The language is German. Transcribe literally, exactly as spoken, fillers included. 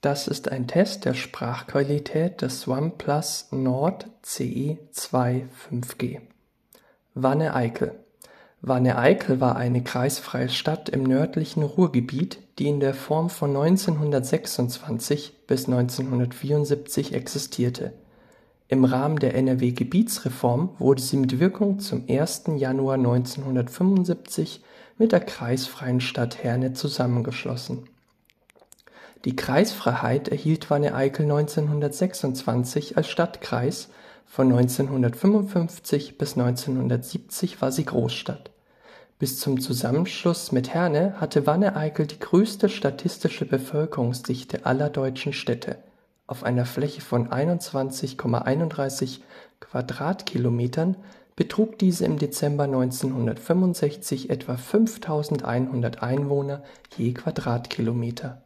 Das ist ein Test der Sprachqualität des OnePlus Nord C E zwei fünf G. Wanne-Eickel. Wanne-Eickel war eine kreisfreie Stadt im nördlichen Ruhrgebiet, die in der Form von neunzehnhundertsechsundzwanzig bis neunzehnhundertvierundsiebzig existierte. Im Rahmen der N R W-Gebietsreform wurde sie mit Wirkung zum ersten Januar neunzehnhundertfünfundsiebzig mit der kreisfreien Stadt Herne zusammengeschlossen. Die Kreisfreiheit erhielt Wanne-Eickel neunzehnhundertsechsundzwanzig als Stadtkreis, von neunzehnhundertfünfundfünfzig bis neunzehnhundertsiebzig war sie Großstadt. Bis zum Zusammenschluss mit Herne hatte Wanne-Eickel die größte statistische Bevölkerungsdichte aller deutschen Städte. Auf einer Fläche von einundzwanzig Komma einunddreißig Quadratkilometern betrug diese im Dezember neunzehnhundertfünfundsechzig etwa fünftausendeinhundert Einwohner je Quadratkilometer